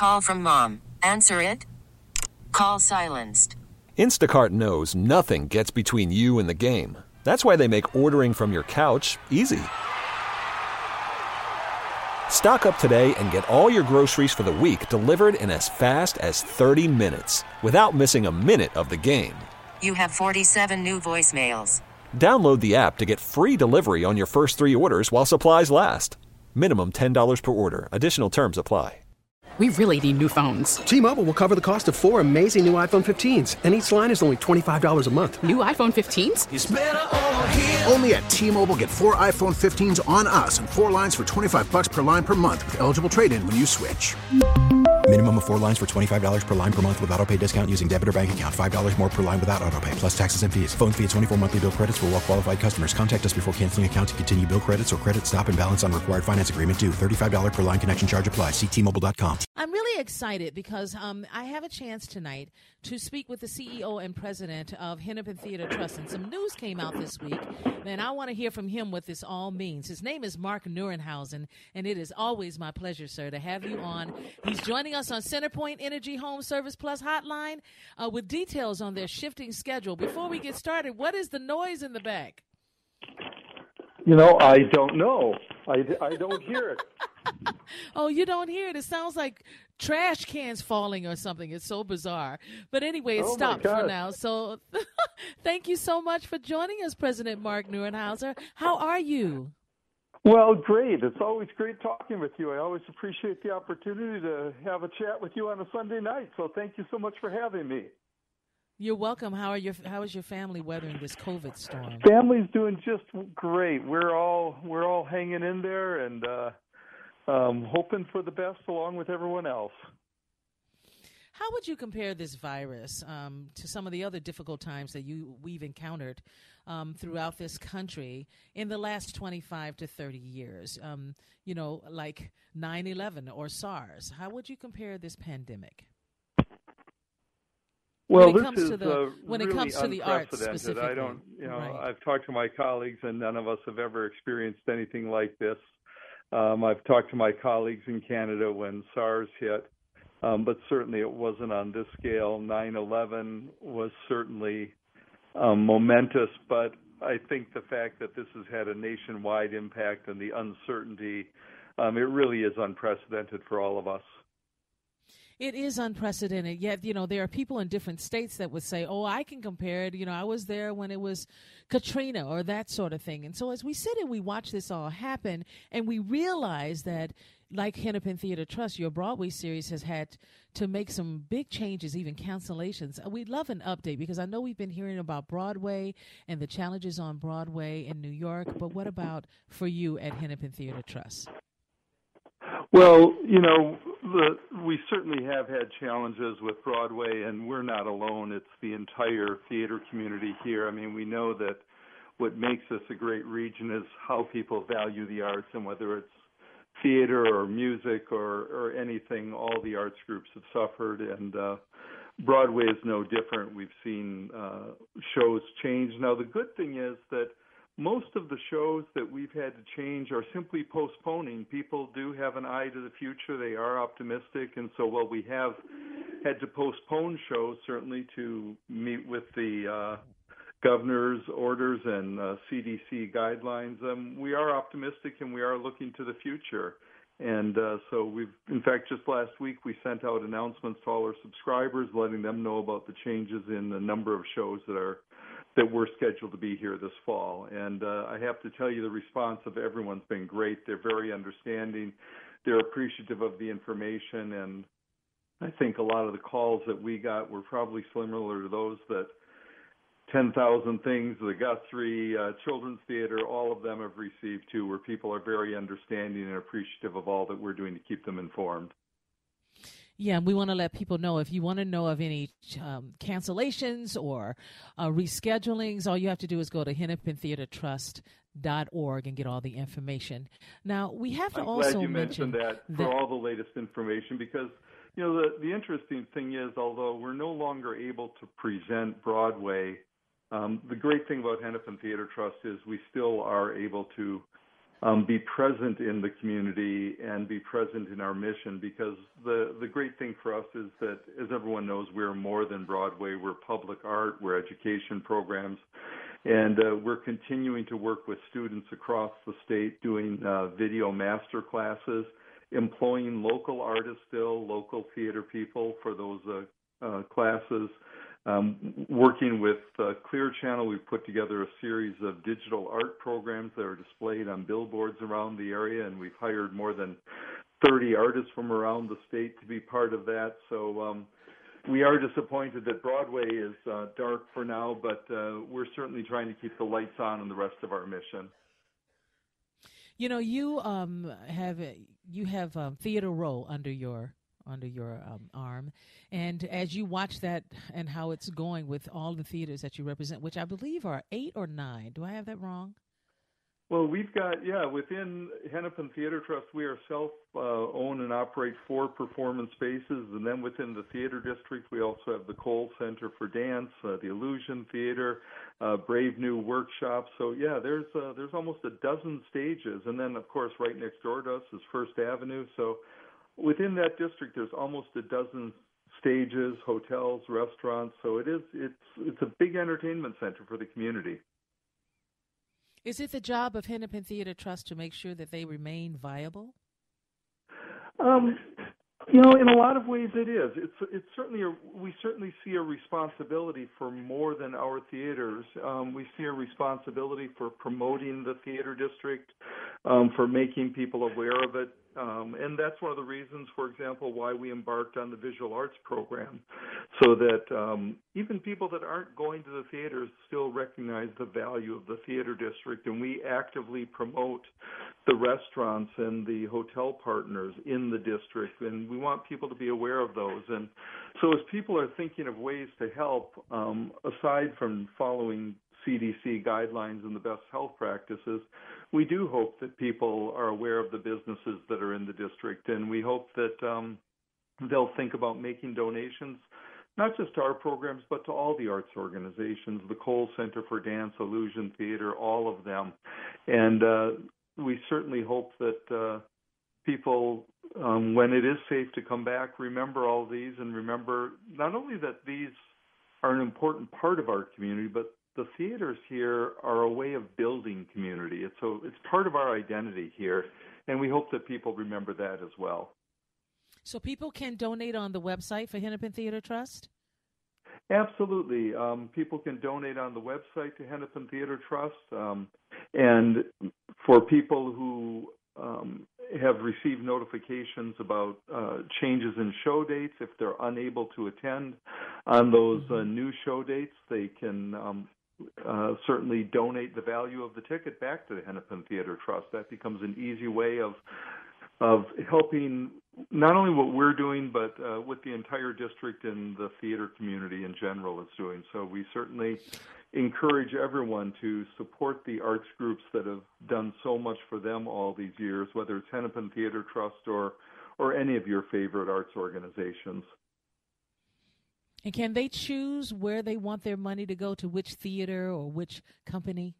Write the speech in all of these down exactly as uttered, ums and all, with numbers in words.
Call from mom. Answer it. Call silenced. Instacart knows nothing gets between you and the game. That's why they make ordering from your couch easy. Stock up today and get all your groceries for the week delivered in as fast as thirty minutes without missing a minute of the game. You have forty-seven new voicemails. Download the app to get free delivery on your first three orders while supplies last. Minimum ten dollars per order. Additional terms apply. We really need new phones. T-Mobile will cover the cost of four amazing new iPhone fifteens, and each line is only twenty-five dollars a month. New iPhone fifteens? It's better over here. Only at T-Mobile, get four iPhone fifteens on us and four lines for twenty-five bucks per line per month with eligible trade-in when you switch. Minimum of four lines for twenty-five dollars per line per month with autopay discount using debit or bank account. five dollars more per line without autopay, plus taxes and fees. Phone fee at twenty-four monthly bill credits for well-qualified customers. Contact us before canceling account to continue bill credits or credit stop and balance on required finance agreement due. thirty-five dollars per line connection charge applies. See T Mobile dot com. I'm really excited because um, I have a chance tonight to speak with the C E O and president of Hennepin Theater Trust. And some news came out this week, and I want to hear from him what this all means. His name is Mark Neuenhausen, and it is always my pleasure, sir, to have you on. He's joining us on CenterPoint Energy Home Service Plus hotline uh, with details on their shifting schedule. Before we get started, what is the noise in the back? You know, I don't know. I, I don't hear it. Oh, you don't hear it? It sounds like trash cans falling or something. It's so bizarre. But anyway, it Oh, my stopped God. for now. So thank you so much for joining us, President Mark Neuenhausen. How are you? Well, great. It's always great talking with you. I always appreciate the opportunity to have a chat with you on a Sunday night. So thank you so much for having me. You're welcome. How are your How is your family weathering this COVID storm? Family's doing just great. We're all we're all hanging in there and uh, um, hoping for the best along with everyone else. How would you compare this virus um, to some of the other difficult times that you we've encountered um, throughout this country in the last twenty-five to thirty years? Um, you know, like nine eleven or SARS. How would you compare this pandemic? Well, when it this comes is to the, uh, when it really comes to the arts unprecedented. specifically. I don't, you know, Right. I've talked to my colleagues, and none of us have ever experienced anything like this. Um, I've talked to my colleagues in Canada when SARS hit, um, but certainly it wasn't on this scale. nine eleven was certainly um, momentous, but I think the fact that this has had a nationwide impact and the uncertainty, um, it really is unprecedented for all of us. It is unprecedented, yet, you know, there are people in different states that would say, oh, I can compare it. You know, I was there when it was Katrina or that sort of thing. And so as we sit and we watch this all happen and we realize that, like Hennepin Theater Trust, your Broadway series has had to make some big changes, even cancellations. We'd love an update because I know we've been hearing about Broadway and the challenges on Broadway in New York. But what about for you at Hennepin Theater Trust? Well, you know, the, we certainly have had challenges with Broadway, and we're not alone. It's the entire theater community here. I mean, we know that what makes us a great region is how people value the arts, and whether it's theater or music or, or anything, all the arts groups have suffered, and uh, Broadway is no different. We've seen uh, shows change. Now, the good thing is that most of the shows that we've had to change are simply postponing. People do have an eye to the future. They are optimistic. And so while we have had to postpone shows, certainly to meet with the uh, governor's orders and uh, C D C guidelines, um, we are optimistic and we are looking to the future. And uh, so we've, in fact, just last week we sent out announcements to all our subscribers, letting them know about the changes in the number of shows that are that we're scheduled to be here this fall. And uh, I have to tell you, the response of everyone's been great. They're very understanding. They're appreciative of the information. And I think a lot of the calls that we got were probably similar to those that ten thousand Things, the Guthrie, uh, Children's Theater, all of them have received too, where people are very understanding and appreciative of all that we're doing to keep them informed. Yeah, and we want to let people know if you want to know of any um, cancellations or uh, reschedulings, all you have to do is go to hennepin theater trust dot org and get all the information. Now, we have to I'm also glad you mention mentioned that for that, all the latest information because, you know, the, the interesting thing is, although we're no longer able to present Broadway, um, the great thing about Hennepin Theater Trust is we still are able to um, be present in the community and be present in our mission, because the, the great thing for us is that, as everyone knows, we're more than Broadway. We're public art, we're education programs, and uh, we're continuing to work with students across the state doing uh, video master classes, employing local artists still, local theater people for those uh, uh, classes. Um, working with uh, Clear Channel, we've put together a series of digital art programs that are displayed on billboards around the area, and we've hired more than thirty artists from around the state to be part of that. So um, we are disappointed that Broadway is uh, dark for now, but uh, we're certainly trying to keep the lights on in the rest of our mission. You know, you um, have you have um, Theater Row under your under your um, arm. And as you watch that and how it's going with all the theaters that you represent, which I believe are eight or nine. Do I have that wrong? Well, we've got, yeah, within Hennepin Theater Trust, we ourselves uh, own and operate four performance spaces. And then within the theater district, we also have the Cole Center for Dance, uh, the Illusion Theater, uh, Brave New Workshop. So, yeah, there's uh, there's almost a dozen stages. And then, of course, right next door to us is First Avenue. So within that district, there's almost a dozen stages, hotels, restaurants. So it is it's it's a big entertainment center for the community. Is it the job of Hennepin Theater Trust to make sure that they remain viable? Um, you know, in a lot of ways, it is. It's it's certainly a, we certainly see a responsibility for more than our theaters. Um, we see a responsibility for promoting the theater district, um, for making people aware of it. Um, and that's one of the reasons, for example, why we embarked on the visual arts program, so that um, even people that aren't going to the theaters still recognize the value of the theater district. And we actively promote the restaurants and the hotel partners in the district, and we want people to be aware of those. And so as people are thinking of ways to help, um, aside from following C D C guidelines and the best health practices, we do hope that people are aware of the businesses that are in the district, and we hope that um, they'll think about making donations, not just to our programs, but to all the arts organizations, the Cole Center for Dance, Illusion Theater, all of them. And uh, we certainly hope that uh, people, um, when it is safe to come back, remember all these, and remember not only that these are an important part of our community, but the theaters here are a way of building community. It's a, it's part of our identity here, and we hope that people remember that as well. So people can donate on the website for Hennepin Theater Trust? Absolutely. Um, people can donate on the website to Hennepin Theater Trust. Um, and for people who um, have received notifications about uh, changes in show dates, if they're unable to attend on those uh, new show dates, they can um, uh, certainly donate the value of the ticket back to the Hennepin Theater Trust. That becomes an easy way of of helping not only what we're doing, but uh, what the entire district and the theater community in general is doing. So we certainly encourage everyone to support the arts groups that have done so much for them all these years, whether it's Hennepin Theater Trust or, or any of your favorite arts organizations. And can they choose where they want their money to go, to which theater or which company?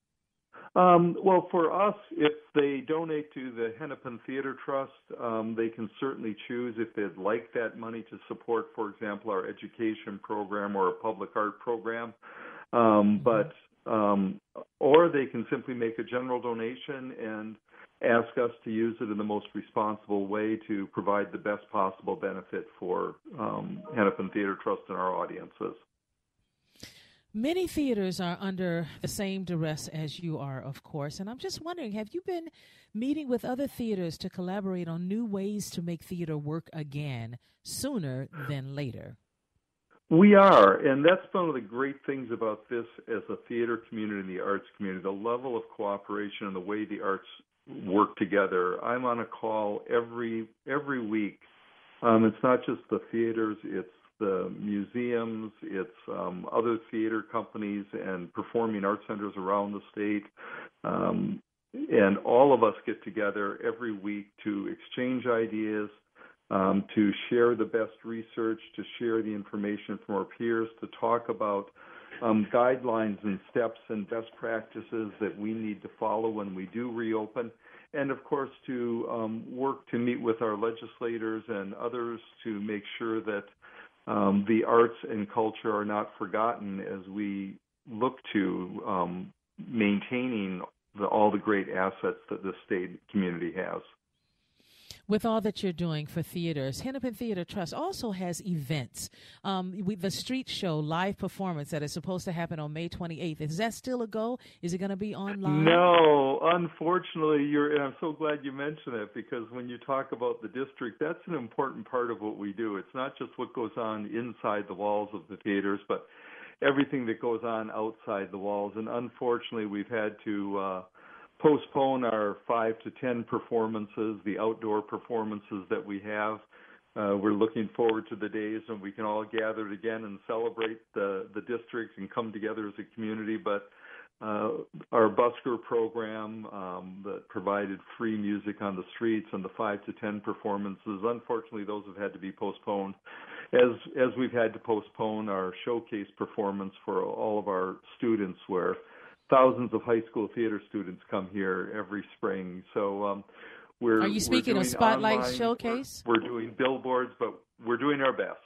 Um, well, for us, if they donate to the Hennepin Theater Trust, um, they can certainly choose if they'd like that money to support, for example, our education program or a public art program. Um, but um, or they can simply make a general donation and ask us to use it in the most responsible way to provide the best possible benefit for um, Hennepin Theater Trust and our audiences. Many theaters are under the same duress as you are, of course, and I'm just wondering, have you been meeting with other theaters to collaborate on new ways to make theater work again sooner than later? We are, and that's one of the great things about this as a theater community and the arts community, the level of cooperation and the way the arts work together. I'm on a call every every week. Um, it's not just the theaters, it's the museums, it's um, other theater companies and performing arts centers around the state. Um, and all of us get together every week to exchange ideas, um, to share the best research, to share the information from our peers, to talk about um, guidelines and steps and best practices that we need to follow when we do reopen. And, of course, to um, work to meet with our legislators and others to make sure that um, the arts and culture are not forgotten as we look to um, maintaining the, all the great assets that the state community has. With all that you're doing for theaters, Hennepin Theater Trust also has events. Um, we, the street show live performance that is supposed to happen on May twenty-eighth. Is that still a go? Is it going to be online? No, unfortunately, you're, and I'm so glad you mentioned it, because when you talk about the district, that's an important part of what we do. It's not just what goes on inside the walls of the theaters, but everything that goes on outside the walls. And unfortunately, we've had to uh, postpone our five to ten performances, the outdoor performances that we have. Uh, we're looking forward to the days when we can all gather again and celebrate the, the district and come together as a community. But uh, our busker program um, that provided free music on the streets and the five to ten performances, unfortunately, those have had to be postponed. As as we've had to postpone our showcase performance for all of our students, where thousands of high school theater students come here every spring. So um, we're. Are you speaking of Spotlight online, Showcase? We're, we're doing billboards, but we're doing our best.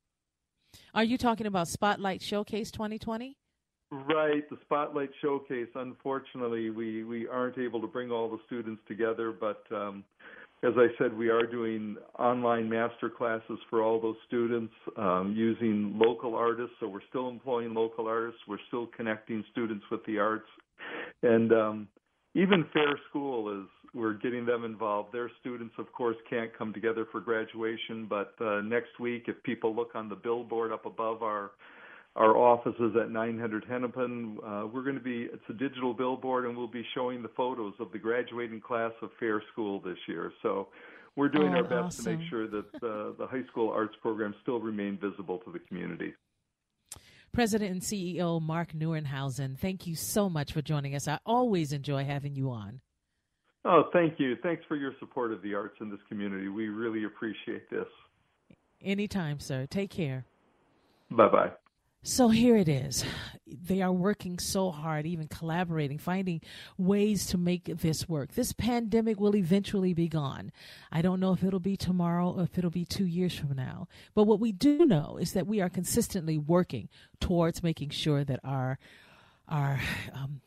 Are you talking about Spotlight Showcase twenty twenty? Right, the Spotlight Showcase. Unfortunately, we, we aren't able to bring all the students together, but um, as I said, we are doing online master classes for all those students um, using local artists. So we're still employing local artists. We're still connecting students with the arts. And um, even Fair School is, we're getting them involved. Their students, of course, can't come together for graduation, but uh, next week, if people look on the billboard up above our our offices at nine hundred Hennepin, uh, we're going to be, it's a digital billboard, and we'll be showing the photos of the graduating class of Fair School this year. So we're doing oh, our best awesome. to make sure that uh, the high school arts programs still remain visible to the community. President and C E O Mark Neuenhausen, thank you so much for joining us. I always enjoy having you on. Oh, thank you. Thanks for your support of the arts in this community. We really appreciate this. Anytime, sir. Take care. Bye-bye. So here it is. They are working so hard, even collaborating, finding ways to make this work. This pandemic will eventually be gone. I don't know if it'll be tomorrow or if it'll be two years from now. But what we do know is that we are consistently working towards making sure that our our um,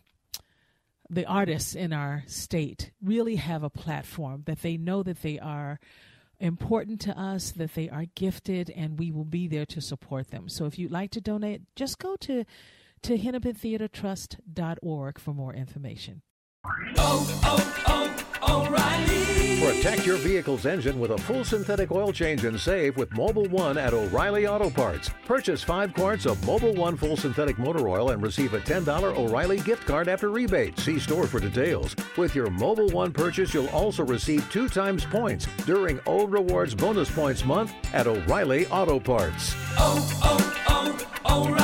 the artists in our state really have a platform, that they know that they are important to us, that they are gifted, and we will be there to support them. So if you'd like to donate, just go to, to hennepin theater trust dot org for more information. Oh, oh, oh, O'Reilly. Protect your vehicle's engine with a full synthetic oil change and save with Mobil one at O'Reilly Auto Parts. Purchase five quarts of Mobil one full synthetic motor oil and receive a ten dollars O'Reilly gift card after rebate. See store for details. With your Mobil one purchase, you'll also receive two times points during O Rewards Bonus Points Month at O'Reilly Auto Parts. Oh, oh, oh, O'Reilly.